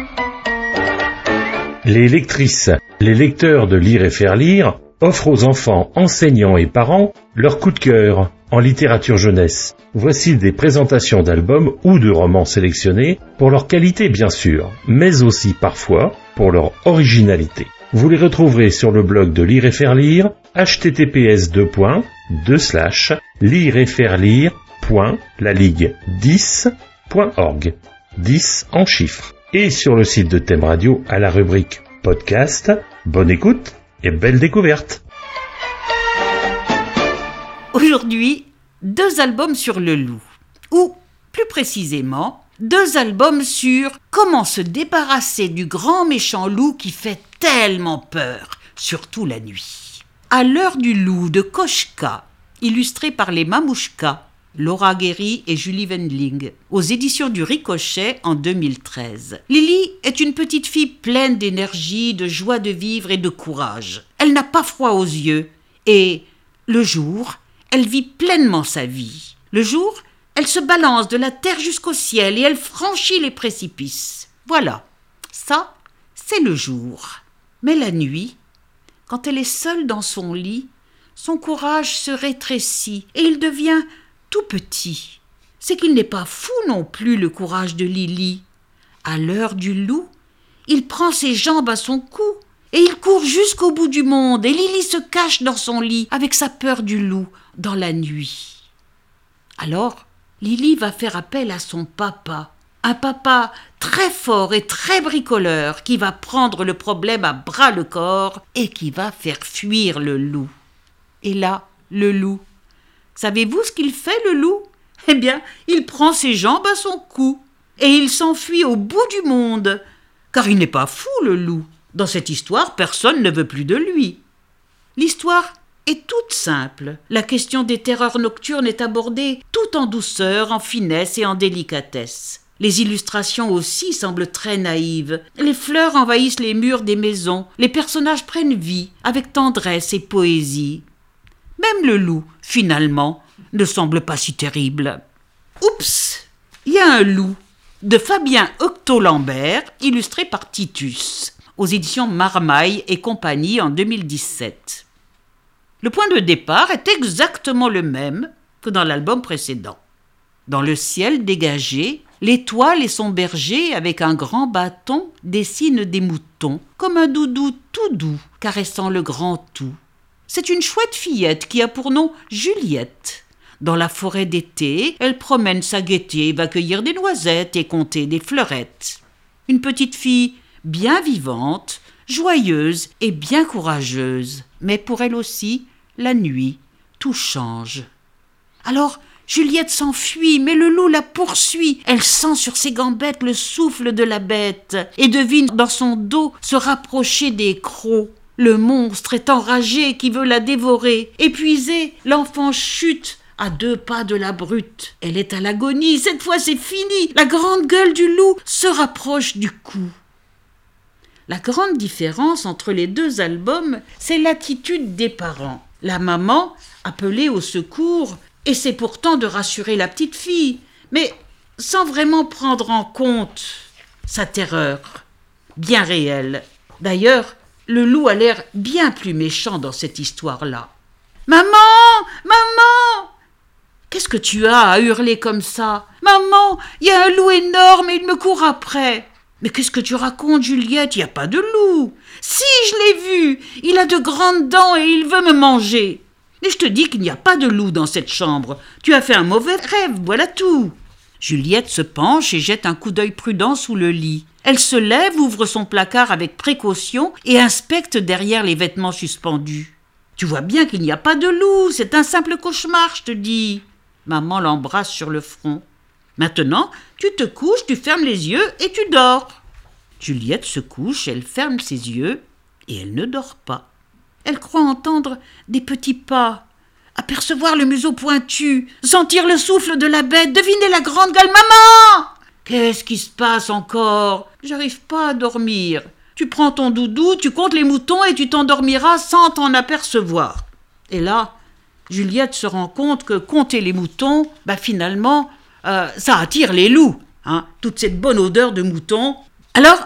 Les lectrices, les lecteurs de Lire et faire lire offrent aux enfants, enseignants et parents leur coup de cœur en littérature jeunesse. Voici des présentations d'albums ou de romans sélectionnés pour leur qualité bien sûr, mais aussi parfois pour leur originalité. Vous les retrouverez sur le blog de Lire et faire lire, https://lireetfairelire.laligue10.org, 10 en chiffres. Et sur le site de Thème Radio à la rubrique podcast. Bonne écoute et belle découverte. Aujourd'hui, 2 albums sur le loup, ou plus précisément, 2 albums sur comment se débarrasser du grand méchant loup qui fait tellement peur, surtout la nuit. À l'heure du loup de Koshka, illustré par les Mamouchkas, Laura Guéry et Julie Wendling, aux éditions du Ricochet en 2013. Lily est une petite fille pleine d'énergie, de joie de vivre et de courage. Elle n'a pas froid aux yeux et, le jour, elle vit pleinement sa vie. Le jour, elle se balance de la terre jusqu'au ciel et elle franchit les précipices. Voilà, ça, c'est le jour. Mais la nuit, quand elle est seule dans son lit, son courage se rétrécit et il devient tout petit. C'est qu'il n'est pas fou non plus, le courage de Lily. À l'heure du loup, il prend ses jambes à son cou et il court jusqu'au bout du monde et Lily se cache dans son lit avec sa peur du loup dans la nuit. Alors, Lily va faire appel à son papa, un papa très fort et très bricoleur qui va prendre le problème à bras-le-corps et qui va faire fuir le loup. Et là, le loup, savez-vous ce qu'il fait, le loup ? Eh bien, il prend ses jambes à son cou et il s'enfuit au bout du monde. Car il n'est pas fou, le loup. Dans cette histoire, personne ne veut plus de lui. L'histoire est toute simple. La question des terreurs nocturnes est abordée tout en douceur, en finesse et en délicatesse. Les illustrations aussi semblent très naïves. Les fleurs envahissent les murs des maisons. Les personnages prennent vie avec tendresse et poésie. Même le loup, finalement, ne semble pas si terrible. Oups, il y a un loup, de Fabien Octo-Lambert, illustré par Titus, aux éditions Marmaille et compagnie en 2017. Le point de départ est exactement le même que dans l'album précédent. Dans le ciel dégagé, l'étoile et son berger, avec un grand bâton, dessinent des moutons, comme un doudou tout doux, caressant le grand tout. C'est une chouette fillette qui a pour nom Juliette. Dans la forêt d'été, elle promène sa gaieté, va cueillir des noisettes et compter des fleurettes. Une petite fille bien vivante, joyeuse et bien courageuse. Mais pour elle aussi, la nuit, tout change. Alors, Juliette s'enfuit, mais le loup la poursuit. Elle sent sur ses gambettes le souffle de la bête et devine dans son dos se rapprocher des crocs. Le monstre est enragé qui veut la dévorer. Épuisé, l'enfant chute à 2 pas de la brute. Elle est à l'agonie. Cette fois, c'est fini. La grande gueule du loup se rapproche du cou. La grande différence entre les 2 albums, c'est l'attitude des parents. La maman, appelée au secours, essaie pourtant de rassurer la petite fille, mais sans vraiment prendre en compte sa terreur, bien réelle. D'ailleurs, le loup a l'air bien plus méchant dans cette histoire-là. « Maman! Maman !» « Qu'est-ce que tu as à hurler comme ça ? Maman, il y a un loup énorme et il me court après. » « Mais qu'est-ce que tu racontes, Juliette ? Il n'y a pas de loup. »« Si, je l'ai vu. Il a de grandes dents et il veut me manger. » « Mais je te dis qu'il n'y a pas de loup dans cette chambre. Tu as fait un mauvais rêve, voilà tout. » Juliette se penche et jette un coup d'œil prudent sous le lit. Elle se lève, ouvre son placard avec précaution et inspecte derrière les vêtements suspendus. « Tu vois bien qu'il n'y a pas de loup, c'est un simple cauchemar, je te dis. » Maman l'embrasse sur le front. « Maintenant, tu te couches, tu fermes les yeux et tu dors. » Juliette se couche, elle ferme ses yeux et elle ne dort pas. Elle croit entendre des petits pas, apercevoir le museau pointu, sentir le souffle de la bête, deviner la grande gueule. « Maman ! Qu'est-ce qui se passe encore ? J'arrive pas à dormir. » Tu prends ton doudou, tu comptes les moutons et tu t'endormiras sans t'en apercevoir. Et là, Juliette se rend compte que compter les moutons, finalement, ça attire les loups, toute cette bonne odeur de mouton. Alors,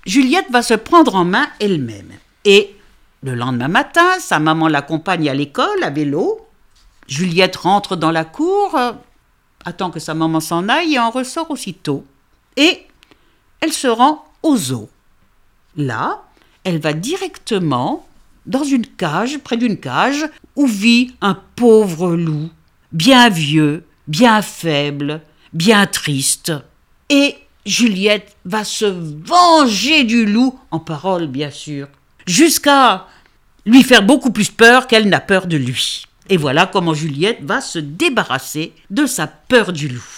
Juliette va se prendre en main elle-même. Et le lendemain matin, sa maman l'accompagne à l'école à vélo. Juliette rentre dans la cour, attend que sa maman s'en aille et en ressort aussitôt. Et elle se rend au zoo. Là, elle va directement dans une cage, près d'une cage, où vit un pauvre loup, bien vieux, bien faible, bien triste. Et Juliette va se venger du loup, en parole bien sûr, jusqu'à lui faire beaucoup plus peur qu'elle n'a peur de lui. Et voilà comment Juliette va se débarrasser de sa peur du loup.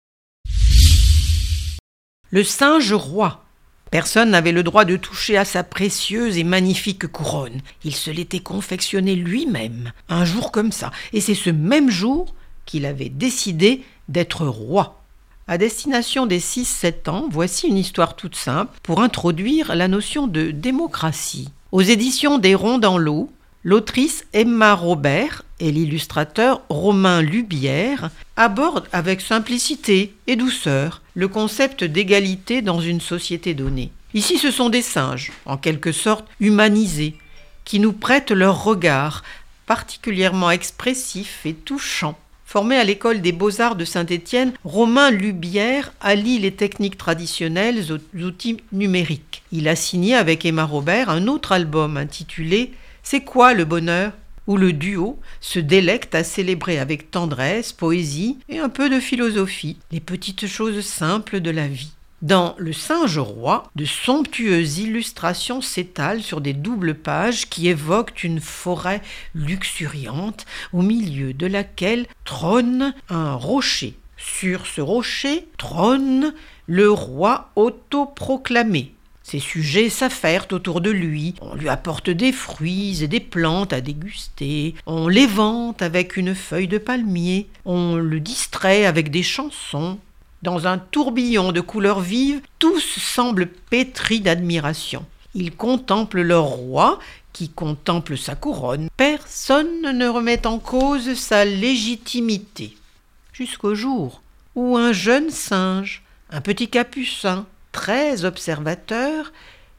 Le singe roi. Personne n'avait le droit de toucher à sa précieuse et magnifique couronne. Il se l'était confectionnée lui-même, un jour comme ça. Et c'est ce même jour qu'il avait décidé d'être roi. À destination des 6-7 ans, voici une histoire toute simple pour introduire la notion de démocratie. Aux éditions des Ronds dans l'eau, l'autrice Emma Robert et l'illustrateur Romain Lubière abordent avec simplicité et douceur le concept d'égalité dans une société donnée. Ici, ce sont des singes, en quelque sorte humanisés, qui nous prêtent leur regard, particulièrement expressif et touchant. Formé à l'école des Beaux-Arts de Saint-Étienne, Romain Lubière allie les techniques traditionnelles aux outils numériques. Il a signé avec Emma Robert un autre album intitulé « C'est quoi le bonheur ?» où le duo se délecte à célébrer avec tendresse, poésie et un peu de philosophie les petites choses simples de la vie. Dans Le Singe Roi, de somptueuses illustrations s'étalent sur des doubles pages qui évoquent une forêt luxuriante au milieu de laquelle trône un rocher. Sur ce rocher trône le roi autoproclamé. Ses sujets s'affairent autour de lui, on lui apporte des fruits et des plantes à déguster, on l'évente avec une feuille de palmier, on le distrait avec des chansons. Dans un tourbillon de couleurs vives, tous semblent pétris d'admiration. Ils contemplent leur roi, qui contemple sa couronne. Personne ne remet en cause sa légitimité. Jusqu'au jour où un jeune singe, un petit capucin, très observateur,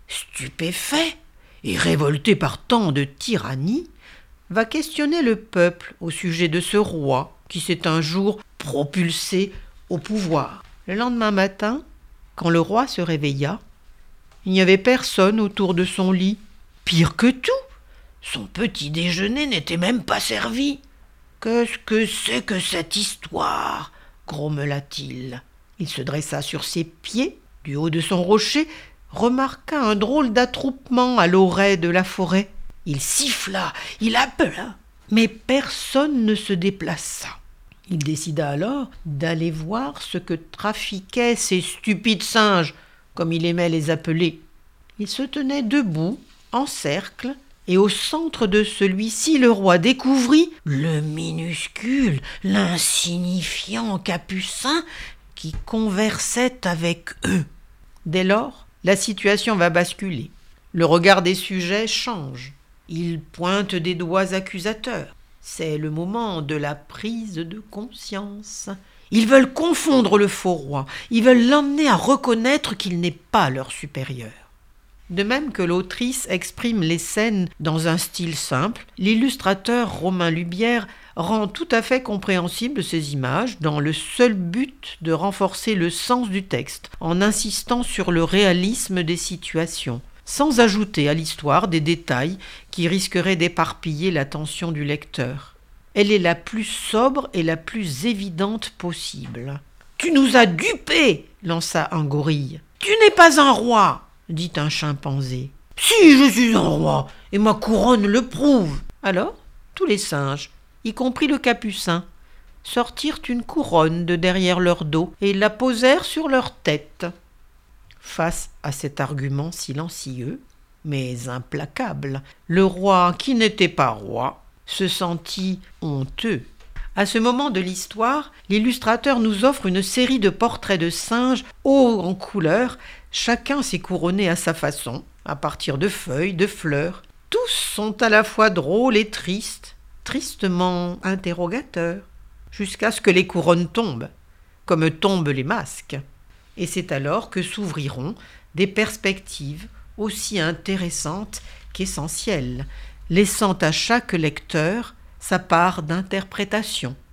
stupéfait et révolté par tant de tyrannie, va questionner le peuple au sujet de ce roi qui s'est un jour propulsé au pouvoir. Le lendemain matin, quand le roi se réveilla, il n'y avait personne autour de son lit. Pire que tout, son petit déjeuner n'était même pas servi. « Qu'est-ce que c'est que cette histoire ?» grommela-t-il. Il se dressa sur ses pieds, du haut de son rocher, remarqua un drôle d'attroupement à l'oreille de la forêt. Il siffla, il appela, mais personne ne se déplaça. Il décida alors d'aller voir ce que trafiquaient ces stupides singes, comme il aimait les appeler. Ils se tenaient debout, en cercle, et au centre de celui-ci, le roi découvrit le minuscule, l'insignifiant capucin qui conversait avec eux. Dès lors, la situation va basculer. Le regard des sujets change. Ils pointent des doigts accusateurs. C'est le moment de la prise de conscience. Ils veulent confondre le faux roi. Ils veulent l'emmener à reconnaître qu'il n'est pas leur supérieur. De même que l'autrice exprime les scènes dans un style simple, l'illustrateur Romain Lubière rend tout à fait compréhensible ces images dans le seul but de renforcer le sens du texte, en insistant sur le réalisme des situations, sans ajouter à l'histoire des détails qui risqueraient d'éparpiller l'attention du lecteur. Elle est la plus sobre et la plus évidente possible. « Tu nous as dupés !» lança un gorille. « Tu n'es pas un roi !» dit un chimpanzé. « Si, je suis un roi, et ma couronne le prouve !» Alors, tous les singes, y compris le capucin, sortirent une couronne de derrière leur dos et la posèrent sur leur tête. Face à cet argument silencieux, mais implacable, le roi, qui n'était pas roi, se sentit honteux. À ce moment de l'histoire, l'illustrateur nous offre une série de portraits de singes hauts en couleur. Chacun s'est couronné à sa façon, à partir de feuilles, de fleurs. Tous sont à la fois drôles et tristes, tristement interrogateurs, jusqu'à ce que les couronnes tombent, comme tombent les masques. Et c'est alors que s'ouvriront des perspectives aussi intéressantes qu'essentielles, laissant à chaque lecteur sa part d'interprétation.